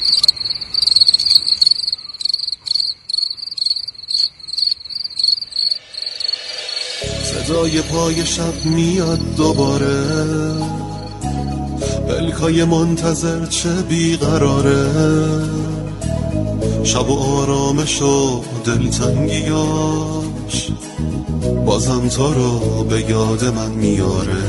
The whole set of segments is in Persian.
صدای پای شب میاد دوباره، پلکای منتظر چه بیقراره، شب و آرامش و دلتنگیاش بازم تو رو به یاد من میاره.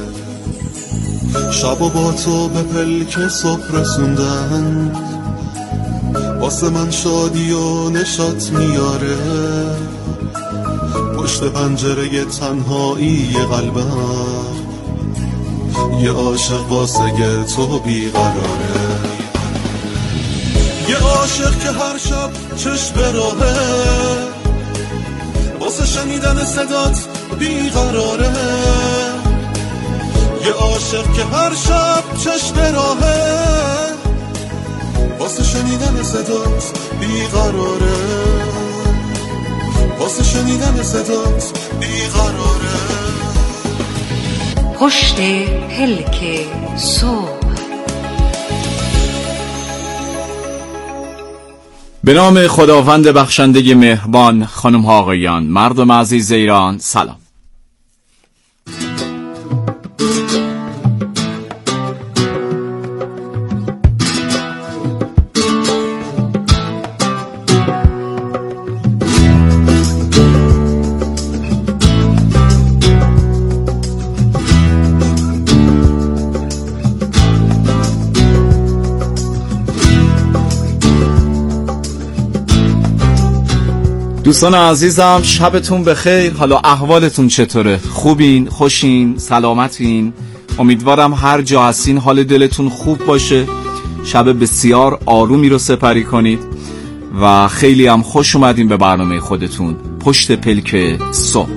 شب و با تو به پلک صبح رسوندن، واسه من شادی و نشاط میاره. پشت پنجره تنهایی قلبم یه عاشق واسه تو بیقراره، یه عاشق که هر شب چشم به راهه، واسه شنیدن صدات بیقراره. یه عاشق که هر شب چشم به راهه، واسه شنیدن صدات بیقراره، واسه شنیدن صدات بیقراره. پشت پلک صبح. به نام خداوند بخشنده مهربان، خانم ها آقایان، مردم عزیز ایران، سلام. دوستان عزیزم، شبتون بخیر. حالا احوالتون چطوره؟ خوبین؟ خوشین؟ سلامتین؟ امیدوارم هر جا هستین حال دلتون خوب باشه، شب بسیار آرومی رو سپری کنید و خیلی هم خوش اومدین به برنامه خودتون، پشت پلک صبح.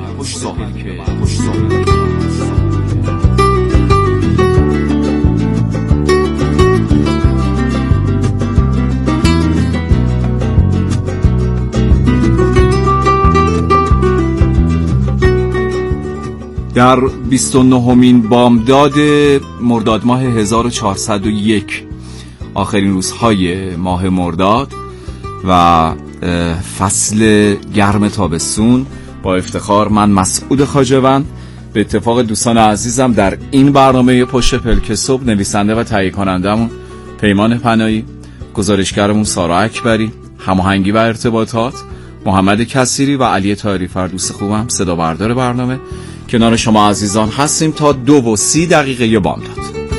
در 29مین بامداد مرداد ماه 1401، آخرین روزهای ماه مرداد و فصل گرم تابستون، با افتخار من مسعود خواجه‌وند به اتفاق دوستان عزیزم در این برنامه پشت پلک صبح، نویسنده و تهیه کنندمون پیمان پناهی، گزارشگرمون سارا اکبری، هماهنگی و ارتباطات محمد کثیری و علی طاهری فردوس خوبم صدا بردار برنامه، کنار شما عزیزان هستیم تا 2:30 بامداد.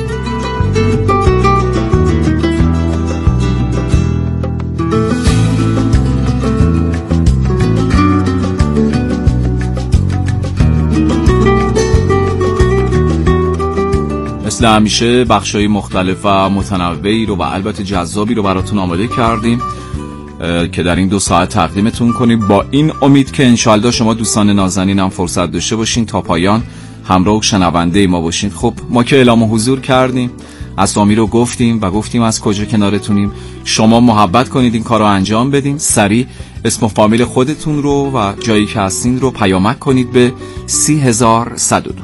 مثل همیشه بخشای مختلف و متنوعی رو و البته جذابی رو براتون آماده کردیم که در این 2 ساعت تقدیمتون کنیم، با این امید که انشالله شما دوستان نازنین هم فرصت داشته باشین تا پایان همراه و شنونده ما باشین. خب ما که اعلام حضور کردیم، اسامی رو گفتیم و گفتیم از کجا کنارتونیم، شما محبت کنید این کار رو انجام بدین، سریع اسم و فامیل خودتون رو و جایی که هستین رو پیامک کنید به 30102.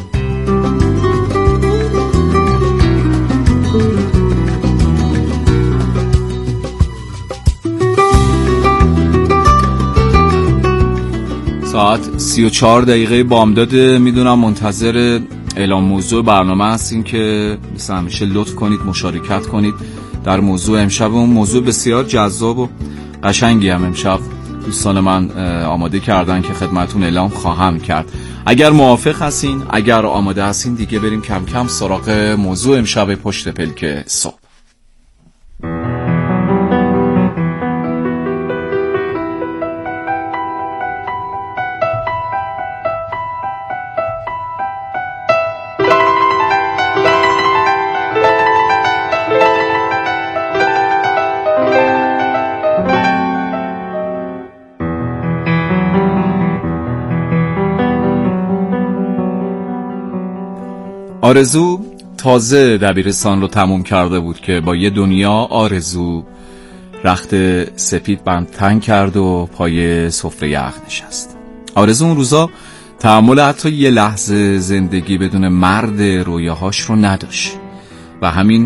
ساعت 34 بامداد. میدونم منتظر اعلام موضوع برنامه هستین که مثل همیشه لطف کنید مشارکت کنید در موضوع امشب. اون موضوع بسیار جذاب و قشنگی هم امشب دوستان من آماده کردن که خدمتون اعلام خواهم کرد. اگر موافق هستین، اگر آماده هستین، دیگه بریم کم کم سراغ موضوع امشب پشت پلک صبح. آرزو تازه دبیرستان رو تموم کرده بود که با یه دنیا آرزو رخت سپید بند تنگ کرد و پای سفره یخ نشست. آرزو اون روزا تحمل حتی یه لحظه زندگی بدون مرد رویاهاش رو نداشت و همین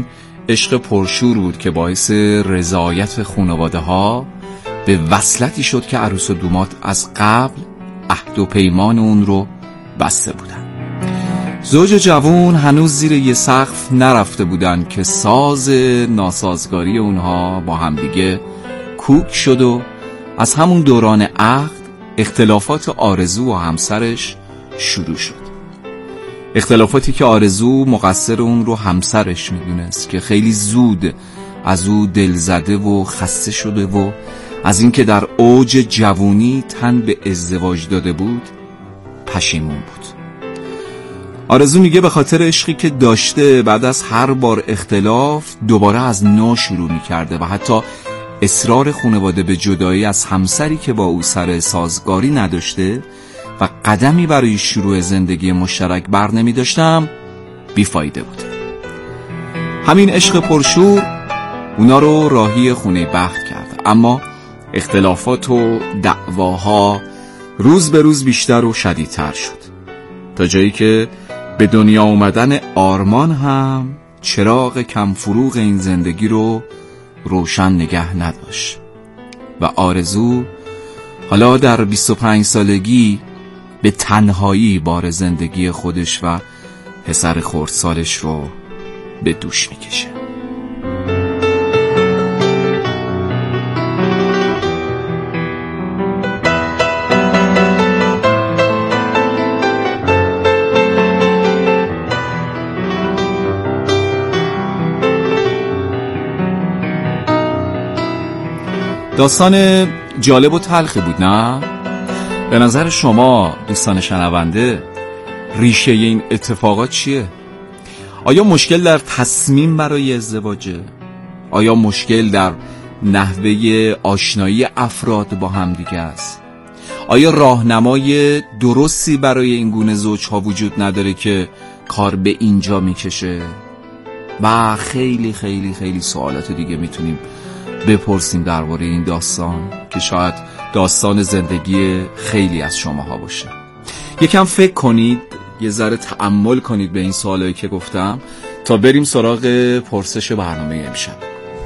عشق پرشور بود که باعث رضایت خانواده ها به وصلتی شد که عروس و دوماد از قبل عهد و پیمان اون رو بسته بودن. زوج جوان هنوز زیر یه سقف نرفته بودن که ساز ناسازگاری اونها با همدیگه کوک شد و از همون دوران عهد اختلافات آرزو و همسرش شروع شد. اختلافاتی که آرزو مقصر اون رو همسرش میدونست که خیلی زود از او دلزده و خسته شده و از اینکه در اوج جوانی تن به ازدواج داده بود پشیمون بود. آرزو میگه به خاطر عشقی که داشته بعد از هر بار اختلاف دوباره از نو شروع میکرده و حتی اصرار خانواده به جدایی از همسری که با او سر سازگاری نداشته و قدمی برای شروع زندگی مشترک بر نمی داشتم بیفایده بود. همین عشق پرشور اونا رو راهی خونه بخت کرد، اما اختلافات و دعواها روز به روز بیشتر و شدیدتر شد تا جایی که به دنیا اومدن آرمان هم چراغ کم فروغ این زندگی رو روشن نگه نداشت و آرزو حالا در 25 سالگی به تنهایی بار زندگی خودش و پسر خردسالش رو به دوش میکشه. داستان جالب و تلخی بود، نه؟ به نظر شما دوستان شنونده ریشه این اتفاقات چیه؟ آیا مشکل در تصمیم برای ازدواجه؟ آیا مشکل در نحوه آشنایی افراد با هم دیگه است؟ آیا راهنمای درستی برای این گونه زوجها وجود نداره که کار به اینجا میکشه؟ و خیلی خیلی خیلی سوالات دیگه میتونیم بپرسیم درباره این داستان که شاید داستان زندگی خیلی از شماها باشه. یکم فکر کنید، یه ذره تأمل کنید به این سوالایی که گفتم تا بریم سراغ پرسش برنامه امشب.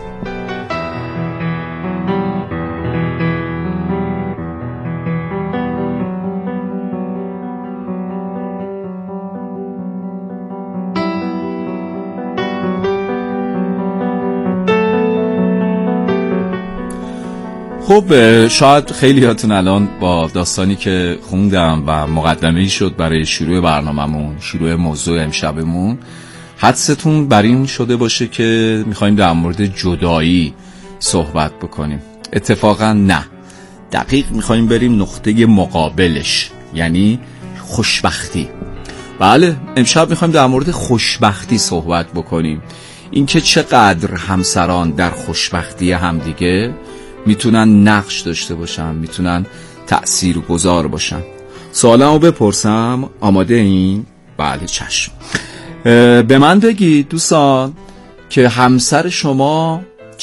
خب شاید خیلیاتون الان با داستانی که خوندم و مقدمه‌ای شد برای شروع برنامه‌مون، شروع موضوع امشبمون، حدستون بر این شده باشه که میخوایم در مورد جدایی صحبت بکنیم. اتفاقا نه، دقیق میخوایم بریم نقطه مقابلش، یعنی خوشبختی. بله، امشب میخوایم در مورد خوشبختی صحبت بکنیم، اینکه چقدر همسران در خوشبختی همدیگه میتونن نقش داشته باشن، میتونن تأثیرگذار باشن. سوالمو بپرسم، آماده این؟ بله چشم. به من بگید دوستان که همسر شما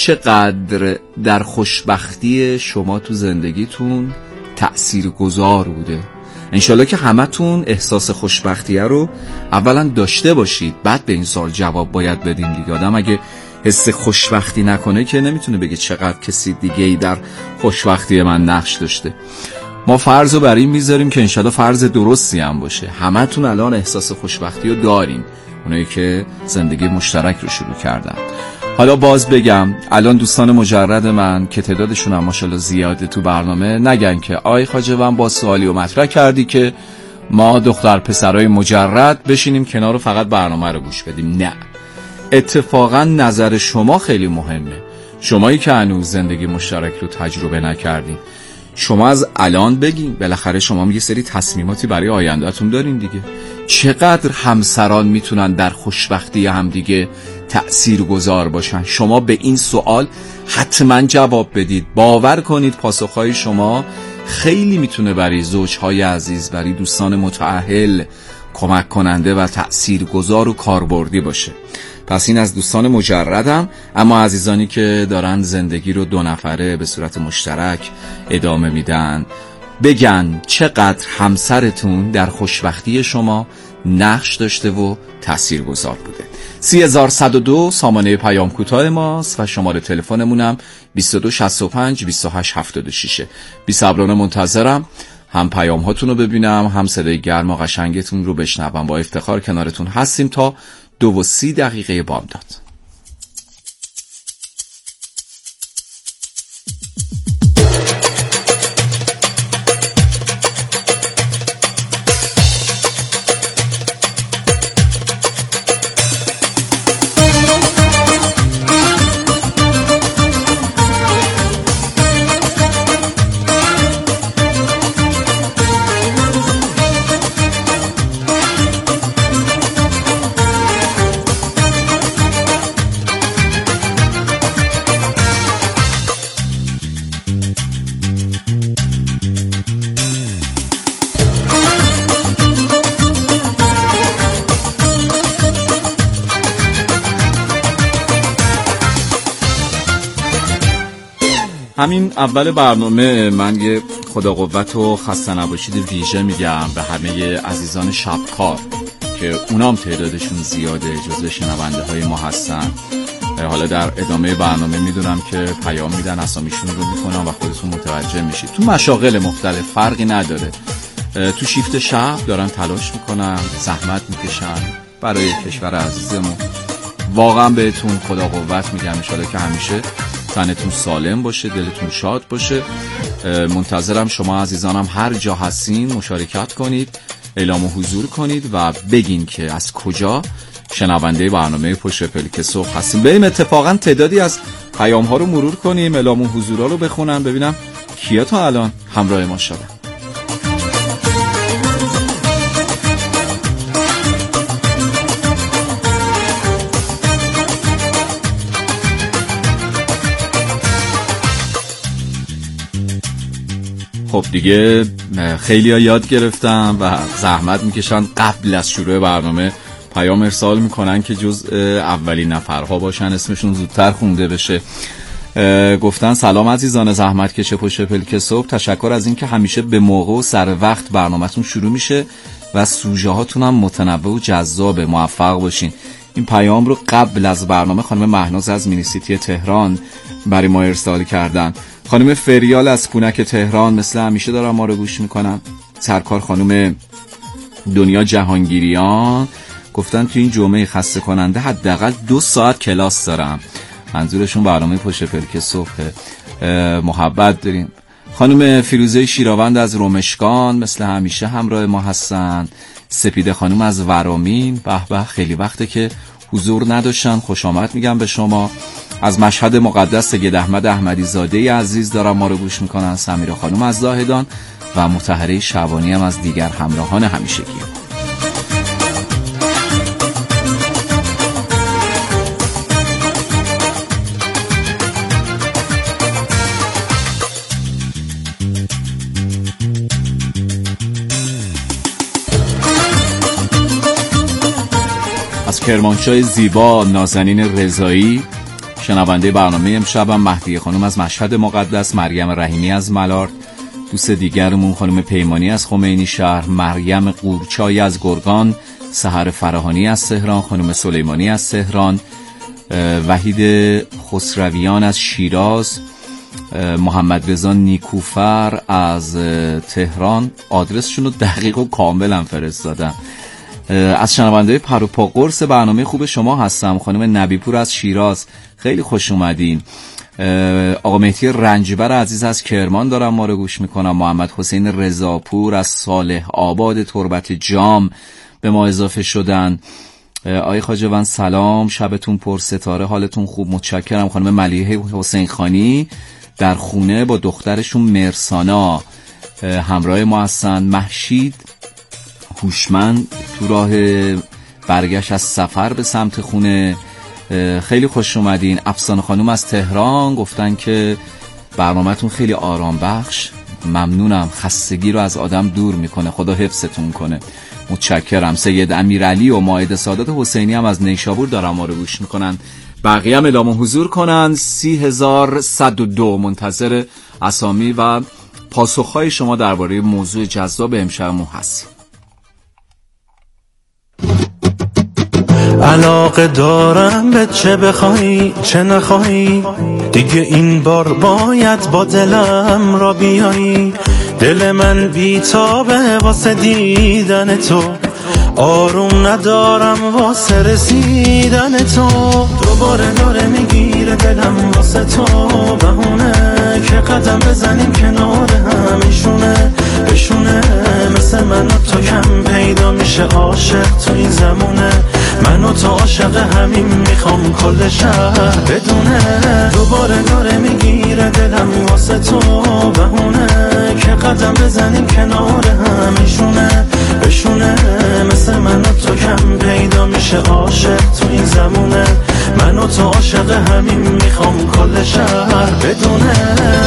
چقدر در خوشبختی شما تو زندگیتون تأثیرگذار بوده. انشالله که همتون احساس خوشبختیه رو اولا داشته باشید، بعد به این سوال جواب باید بدین دیگه. آدم اگه حس خوشبختی نکنه که نمیتونه بگه چقدر کسی دیگه‌ای در خوشبختی من نقش داشته. ما فرضو بر این میذاریم که انشالله فرض درستی هم باشه. همتون الان احساس خوشبختی رو دارین، اونایی که زندگی مشترک رو شروع کردن. حالا باز بگم الان دوستان مجرد من که تعدادشون هم ماشاءالله زیاده تو برنامه نگن که آی خواجه من با سوالی رو مطرح کردی که ما دختر پسرای مجرد بشینیم کنار و فقط برنامه رو گوش بدیم. نه، اتفاقا نظر شما خیلی مهمه. شمایی که هنوز زندگی مشترک رو تجربه نکردین، شما از الان بگین، بالاخره شما یه سری تصمیماتی برای آیندهتون دارین دیگه. چقدر همسران میتونن در خوشبختی همدیگه تأثیرگذار باشن؟ شما به این سوال حتما جواب بدید. باور کنید پاسخهای شما خیلی میتونه برای زوجهای عزیز، برای دوستان متأهل کمک کننده و تأثیرگذار و کاربردی باشه. پس این از دوستان مجردم. اما عزیزانی که دارن زندگی رو 2 نفره به صورت مشترک ادامه میدن، بگن چقدر همسرتون در خوشبختی شما نقش داشته و تأثیرگذار بوده. 300102 سامانه پیام کوتاه ماست و شماره تلفنمونم 2265 2876. بی صبرانه منتظرم هم پیام هاتون رو ببینم، هم صدای گرم و قشنگتون رو بشنوم. با افتخار کنارتون هستیم تا 2:30 بامداد. همین اول برنامه من یه خدا قوت و خسته نباشید ویژه میگم به همه عزیزان شبکار که اونام تعدادشون زیاده، جزو شنونده های ما هستن. حالا در ادامه برنامه میدونم که پیام میدن، اسامیشون رو میکنم و خودتون متوجه میشید. تو مشاغل مختلف فرقی نداره، تو شیفت شب دارن تلاش میکنن، زحمت میکشن برای کشور عزیزمون. واقعا بهتون خدا قوت میگم، ان شاءالله که همیشه تنتون سالم باشه، دلتون شاد باشه. منتظرم شما عزیزانم هر جا هستین مشارکت کنید، اعلام حضور کنید و بگین که از کجا شنونده برنامه پشت پلک صبح هستیم. بریم اتفاقا تعدادی از پیام ها رو مرور کنیم، اعلام حضورها رو بخونم ببینم کیا تا الان همراه ما شدن. خب دیگه خیلی ها یاد گرفتم و زحمت میکشن قبل از شروع برنامه پیام ارسال میکنن که جز اولین نفرها باشن، اسمشون زودتر خونده بشه. گفتن سلام عزیزان زحمت کش پشت پلک صبح، تشکر از اینکه همیشه به موقع و سر وقت برنامه‌تون شروع میشه و سوژه هاتون هم متنوع و جذاب. موفق باشین. این پیام رو قبل از برنامه خانم مهناز از مینیسیتی تهران برای ما ارسال کردن. خانم فریال از کونک تهران مثل همیشه دارن ما رو گوش میکنن. سرکار خانم دنیا جهانگیریان گفتن تو این جمعه خسته کننده حداقل 2 ساعت کلاس دارم. منظورشون برنامه پشت پلک صبح. محبت داریم. خانم فیروزه شیراوند از رمشگان مثل همیشه همراه ما هستن. سپیده خانم از ورامین، به به خیلی وقته که حضور نداشتن، خوش آمد میگم به شما. از مشهد مقدس سید احمد احمدی زاده عزیز دارن ما رو گوش میکنن. سمیرا خانم از زاهدان و مطهره شعبانی هم از دیگر همراهان همیشگی. از کرمانشاه زیبا نازنین رضایی شنونده برنامه امشبم. مهدیه خانم از مشهد مقدس، مریم رحیمی از ملارد، دوست دیگرمون خانم پیمانی از خمینی شهر، مریم قورچای از گرگان، سحر فراهانی از تهران، خانم سلیمانی از تهران، وحید خسرویان از شیراز، محمد رضا نیکوفر از تهران. آدرسشون رو دقیق و کاملا فرستادن. از شنونده پروپا قرص برنامه خوب شما هستم. خانم نبیپور از شیراز خیلی خوش اومدین. آقا مهدی رنجبر عزیز از کرمان دارم ما رو گوش میکنم. محمد حسین رضاپور از صالح آباد تربت جام به ما اضافه شدن. آقای خواجوان سلام، شبتون پر ستاره، حالتون خوب، متشکرم. خانم ملیحه حسین خانی در خونه با دخترشون مرسانا همراه ما هستن. محشید هوشمند تو راه برگشت از سفر به سمت خونه، خیلی خوش اومدین. افسانه خانم از تهران گفتن که برنامه‌تون خیلی آرام بخش، ممنونم، خستگی رو از آدم دور میکنه، خدا حفظتون کنه. متشکرم. سید امیرعلی و مائده سادات حسینی هم از نیشابور دارن ما رو گوش میکنن. بقیه هم اعلام حضور کنن. 30102 منتظر اسامی و پاسخهای شما درباره موضوع جذاب امشبمون هست. علاقه دارم به چه بخوای چه نخوای، دیگه این بار باید با دلم را بیایی. دل من بیتابه واسه دیدن تو، آروم ندارم واسه رسیدن تو. دوباره داره میگیره دلم واسه تو بهونه، که قدم بزنیم کنار همیشونه بشونه. مثل من و تو کم پیدا میشه عاشق تو این زمونه، من و تو عاشق همین میخوام کل شهر بدونه. دوباره داره میگیره دلم واسه تو بهونه، که قدم بزنیم کنار همیشونه بشونه. مثل من و تو کم پیدا میشه عاشق تو این زمونه، من و تو عاشق همین میخوام کل شهر بدونه.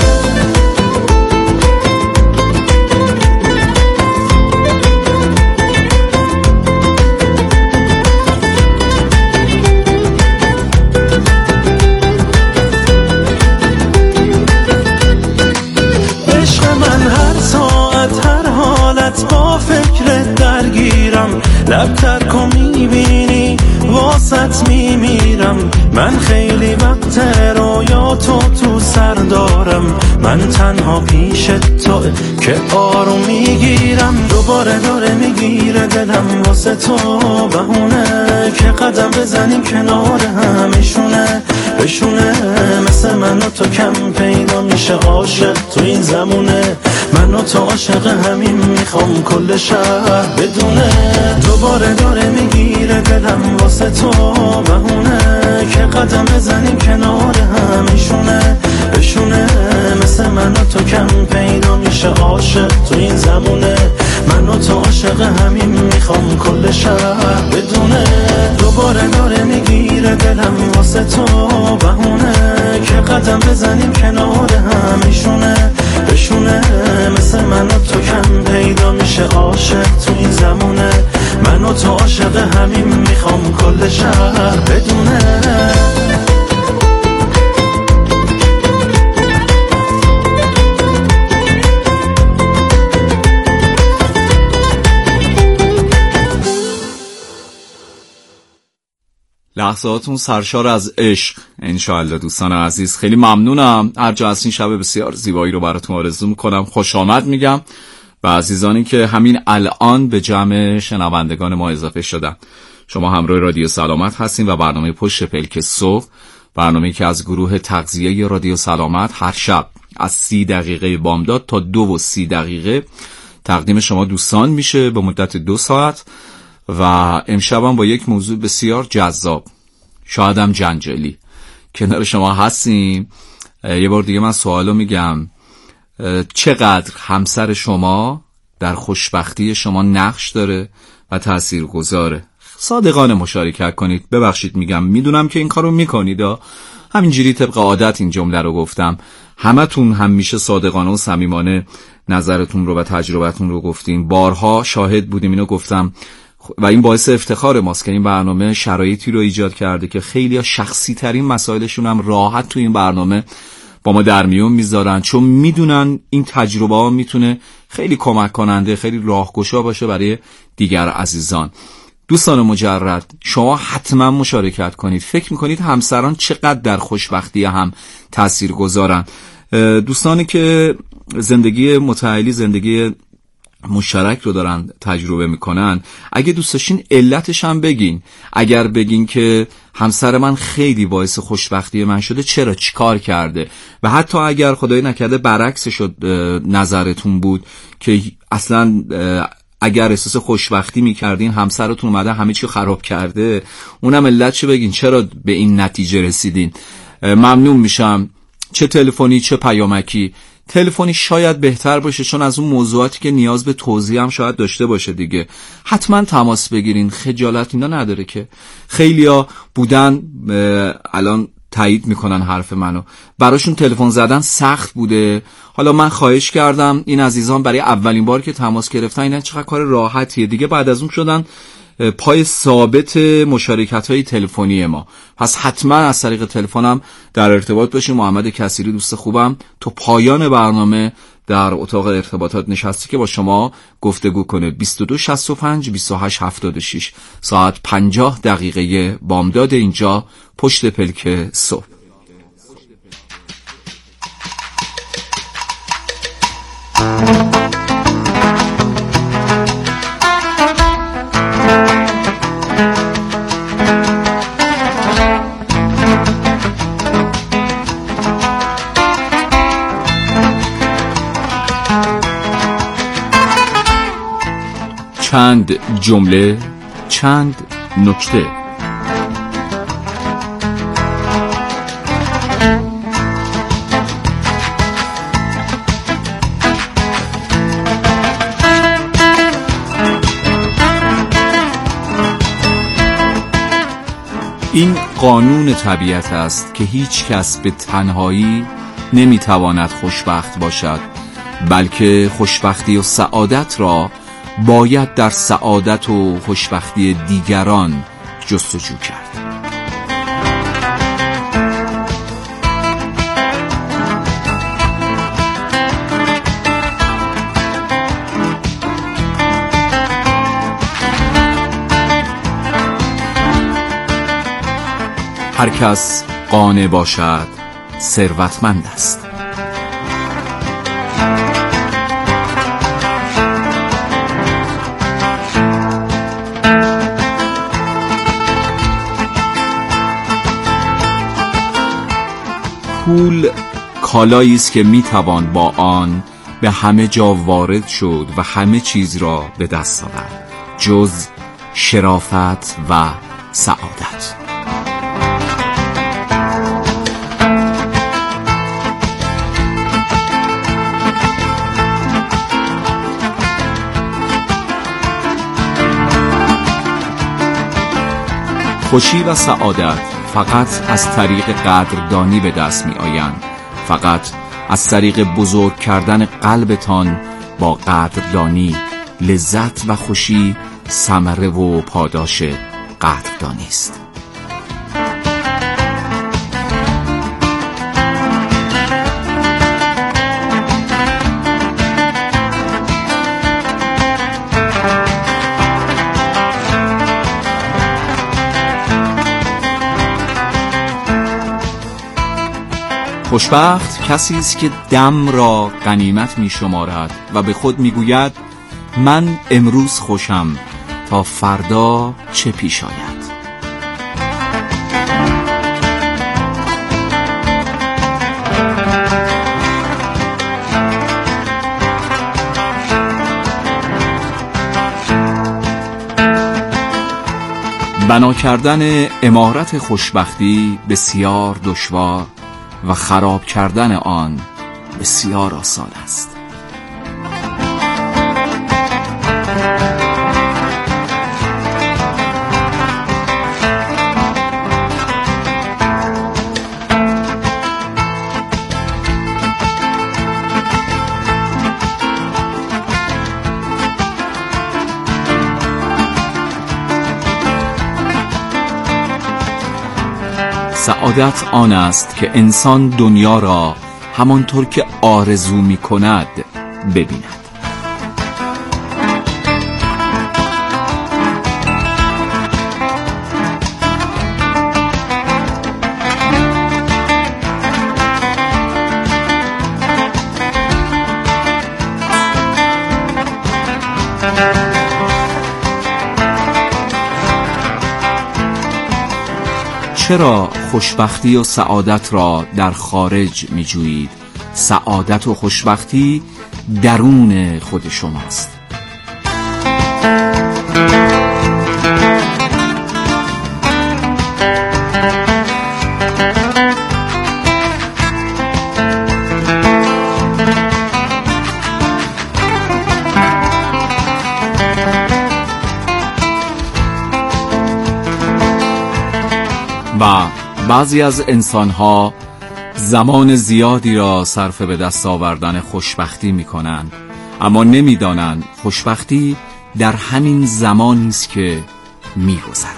با فکرت درگیرم، لب ترک و میبینی واسط میمیرم. من خیلی وقت رویا تو سر دارم، من تنها پیش تو که آروم میگیرم. دوباره داره میگیره دلم واسه تو بهونه، که قدم بزنیم کنار همیشونه بشونه. مثل من و تو کم پیدا میشه عاشق تو این زمونه، من و تو عاشق همین میخوام کل شهر بدونه. دوباره داره میگیره دلم واسه تو بهونه، که قدم بزنیم کنار همیشونه بشونه. مثل من و تو کم پیدا میشه عاشق تو این زمونه، من و تو عاشق همین میخوام کل شهر بدونه. دوباره داره میگیره دلم واسه تو بهونه، که قدم بزنیم کنار همیشونه بشونه. مثل من و تو کم پیدا میشه عاشق تو این زمونه، من و تو عاشق همین میخوام کل شهر بدونه. لحظاتون سرشار از عشق انشاءالله. دوستان عزیز خیلی ممنونم، هر جا هستین شب بسیار زیبایی رو براتون آرزو میکنم، خوش آمد میگم و عزیزانی که همین الان به جمع شنوندگان ما اضافه شدن. شما همراه رادیو سلامت هستین و برنامه پشت پلک صبح، برنامه‌ای که از گروه تغذیه رادیو سلامت هر شب از 30 دقیقه بامداد تا 2:30 دقیقه تقدیم شما دوستان میشه به مدت 2 ساعت و امشبم با یک موضوع بسیار جذاب، شایدم جنجالی کنار شما هستیم. یه بار دیگه من سوالو میگم، چقدر همسر شما در خوشبختی شما نقش داره و تاثیرگذاره؟ صادقانه مشارکت کنید. ببخشید میگم، میدونم که این کارو میکنید، همینجوری طبق عادت این جمله رو گفتم. همتون همیشه صادقانه و صمیمانه نظرتون رو و تجربتون رو گفتین، بارها شاهد بودیم اینو گفتم و این باعث افتخار ماست که این برنامه شرایطی رو ایجاد کرده که خیلی شخصی ترین مسائلشون هم راحت تو این برنامه با ما در میون میذارن، چون میدونن این تجربه ها میتونه خیلی کمک کننده، خیلی راهگشا باشه برای دیگر عزیزان. دوستان مجرد، شما حتما مشارکت کنید. فکر میکنید همسران چقدر در خوشبختی هم تأثیر گذارن؟ دوستانی که زندگی متعالی، زندگی مشترک رو دارن تجربه میکنن، اگه دوست داشتین علتش هم بگین. اگر بگین که همسر من خیلی باعث خوشبختی من شده، چرا، چیکار کرده؟ و حتی اگر خدای نکرده برعکس شد نظرتون بود که اصلا اگر احساس خوشبختی میکردین همسرتون اومده همه چی خراب کرده، اونم علتش بگین، چرا به این نتیجه رسیدین. ممنون میشم، چه تلفنی چه پیامکی. تلفنی شاید بهتر باشه، چون از اون موضوعاتی که نیاز به توضیح هم شاید داشته باشه دیگه. حتما تماس بگیرین، خجالت اینا نداره که. خیلیا بودن الان تایید میکنن حرف منو، براشون تلفن زدن سخت بوده. حالا من خواهش کردم این عزیزان برای اولین بار که تماس گرفتن، اینا چقدر کار راحتیه دیگه، بعد از اون شدن پای ثابت مشارکت‌های تلفنی ما. پس حتما از طریق تلفنم در ارتباط باشین. محمد کثیری دوست خوبم تا پایان برنامه در اتاق ارتباطات نشسته که با شما گفتگو کنه. 2265 2876 ساعت 50 دقیقه بامداد اینجا پشت پلک صبح. چند جمله، چند نکته. این قانون طبیعت است که هیچ کس به تنهایی نمیتواند خوشبخت باشد، بلکه خوشبختی و سعادت را باید در سعادت و خوشبختی دیگران جستجو کرد. هر کس قانع باشد ثروتمند است. پول کالایی است که میتوان با آن به همه جا وارد شد و همه چیز را به دست آورد جز شرافت و سعادت. خوشی و سعادت فقط از طریق قدردانی به دست می آیند. فقط از طریق بزرگ کردن قلبتان با قدردانی. لذت و خوشی ثمره و پاداش قدردانی است. خوشبخت کسی است که دم را غنیمت می شمارد و به خود می گوید من امروز خوشم تا فردا چه پیش آید. بنا کردن عمارت خوشبختی بسیار دشوار و خراب کردن آن بسیار آسان است. سعادت آن است که انسان دنیا را همانطور که آرزو می کند ببیند. چرا خوشبختی و سعادت را در خارج می جویید؟ سعادت و خوشبختی درون خود شماست. و بعضی از انسان‌ها زمان زیادی را صرف به دست آوردن خوشبختی می‌کنند، اما نمی‌دانند خوشبختی در همین زمانی است که می‌گذرد.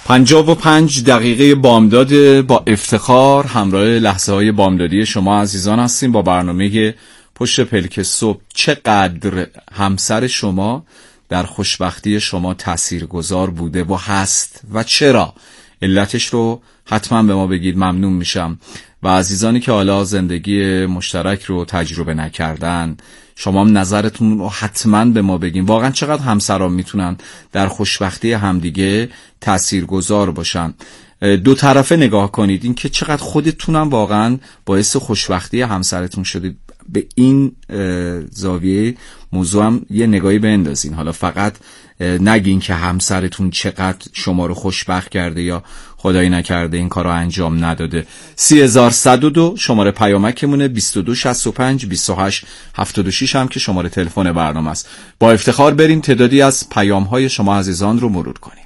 55 دقیقه بامداد با افتخار همراه لحظه های بامدادی شما عزیزان هستیم با برنامه پشت پلک صبح. چقدر همسر شما در خوشبختی شما تاثیرگذار بوده و هست و چرا؟ علتش رو حتما به ما بگید، ممنون میشم. و عزیزانی که حالا زندگی مشترک رو تجربه نکردن، شما هم نظرتون رو حتما به ما بگین. واقعا چقدر همسران میتونن در خوشبختی همدیگه تاثیرگذار باشن. دو طرفه نگاه کنید، این که چقدر خودتونم واقعا باعث خوشبختی همسرتون شدید. به این زاویه موضوع هم یه نگاهی بندازین. حالا فقط نگین که همسرتون چقدر شما رو خوشبخت کرده یا خدایی نکرده این کار رو انجام نداده. 3102 شماره پیامکمونه، 2265 28 76 هم که شماره تلفن برنامه است. با افتخار بریم تعدادی از پیام‌های شما عزیزان رو مرور کنیم.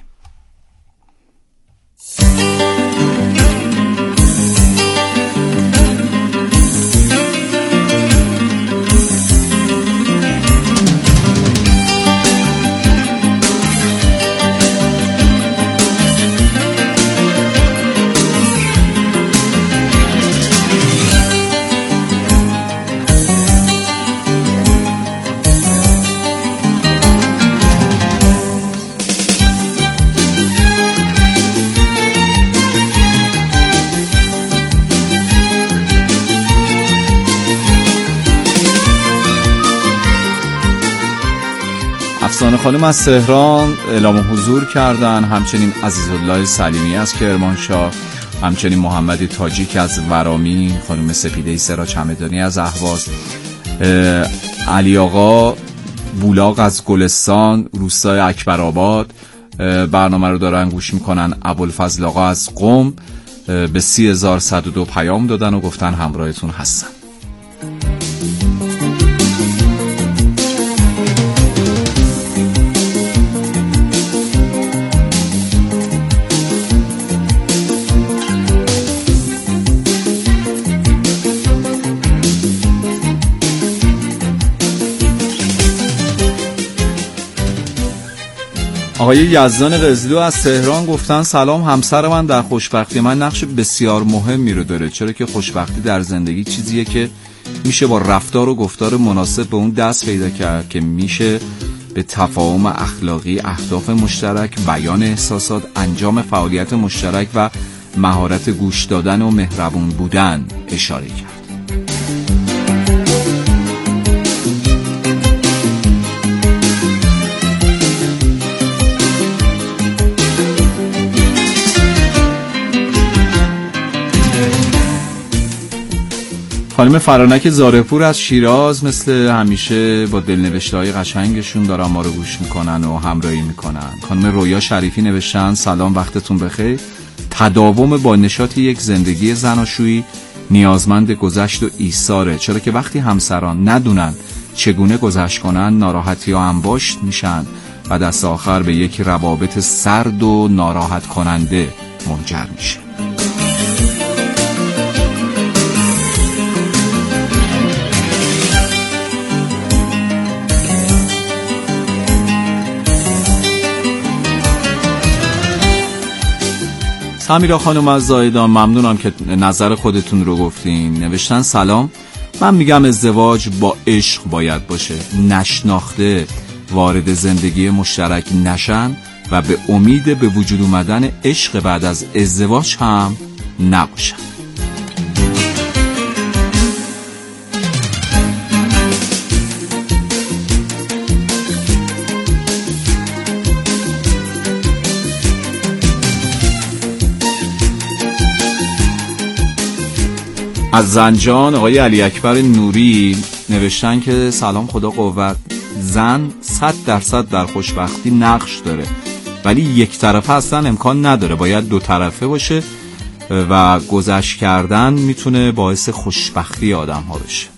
افسانه خانم از تهران اعلام حضور کردن، همچنین عزیزالله سلیمی از کرمانشاه، همچنین محمد تاجیک از ورامی، خانم سپیده سرا چمدانی از اهواز، علی آقا بولاق از گلستان روستای اکبرآباد برنامه رو دارن گوش میکنن، ابوالفضل آقا از قم به 3102 پیام دادن و گفتن همراهتون هستن. آقای یزدان قزلو از تهران گفتن سلام، همسر من در خوشبختی من نقش بسیار مهمی رو داره، چرا که خوشبختی در زندگی چیزیه که میشه با رفتار و گفتار مناسب به اون دست پیدا کرد که میشه به تفاهم اخلاقی، اهداف مشترک، بیان احساسات، انجام فعالیت مشترک و مهارت گوش دادن و مهربون بودن اشاره کرد. خانم فرانک زارپور از شیراز مثل همیشه با دلنوشته‌های قشنگشون دارن ما رو گوش میکنن و همراهی میکنن. خانم رویا شریفی نوشتن سلام، وقتتون بخیر. تداوم با نشاط یک زندگی زناشویی نیازمند گذشت و ایثاره، چرا که وقتی همسران ندونن چگونه گذشت کنن ناراحتی ها انباشت میشن و دست آخر به یک روابط سرد و ناراحت کننده منجر میشه. سمیرا خانم از زایدان ممنونم که نظر خودتون رو گفتین. نوشتن سلام، من میگم ازدواج با عشق باید باشه، نشناخته وارد زندگی مشترک نشن و به امید به وجود اومدن عشق بعد از ازدواج هم نباشن. از زنجان آقای علی اکبر نوری نوشتن که سلام، خدا قوت. زن 100% در خوشبختی نقش داره، ولی یک طرفه اصلا امکان نداره، باید دو طرفه باشه و گذشت کردن میتونه باعث خوشبختی آدم ها بشه.